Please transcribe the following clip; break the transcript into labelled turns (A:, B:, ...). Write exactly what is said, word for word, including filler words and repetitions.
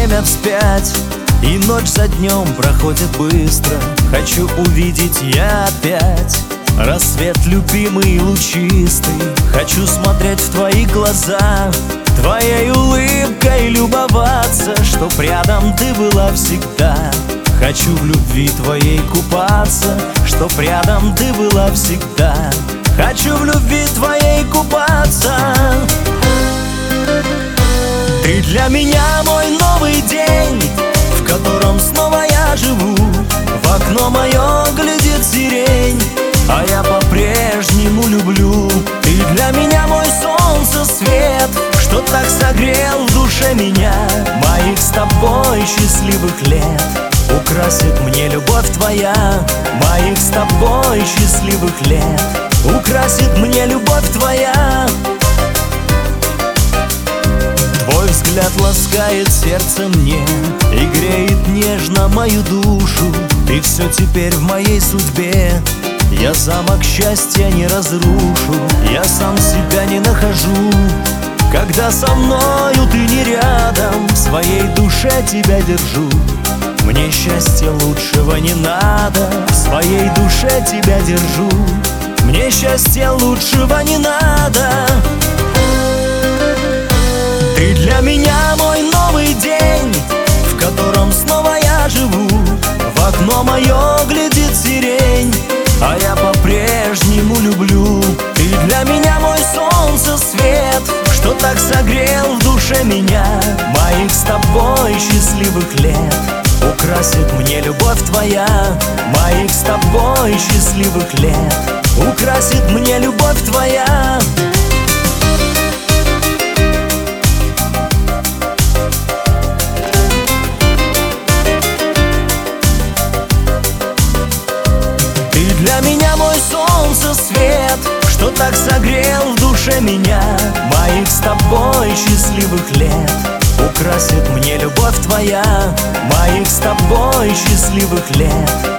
A: время вспять, и ночь за днем проходит быстро. Хочу увидеть я опять рассвет любимый и лучистый. Хочу смотреть в твои глаза, твоей улыбкой любоваться, чтоб рядом ты была всегда. Хочу в любви твоей купаться, чтоб рядом ты была всегда. Хочу в любви твоей купаться. Ты для меня мой новый день, в котором снова я живу. В окно мое глядит сирень, а я по-прежнему люблю. Ты для меня мой солнце свет, что так согрел в душе меня. Моих с тобой счастливых лет украсит мне любовь твоя. Моих с тобой счастливых лет украсит мне любовь твоя. Твой взгляд ласкает сердце мне и греет нежно мою душу. Ты все теперь в моей судьбе, я замок счастья не разрушу. Я сам себя не нахожу, когда со мною ты не рядом. В своей душе тебя держу, мне счастья лучшего не надо. В своей душе тебя держу, мне счастья лучшего не надо. Ты для меня мой новый день, в котором снова я живу. В окно мое глядит сирень, а я по-прежнему люблю. Ты для меня мой солнце свет, что так согрел в душе меня. Моих с тобой счастливых лет украсит мне любовь твоя. Моих с тобой счастливых лет украсит мне любовь твоя. Для меня мой солнце свет, что так согрел в душе меня. Моих с тобой счастливых лет украсит мне любовь твоя. Моих с тобой счастливых лет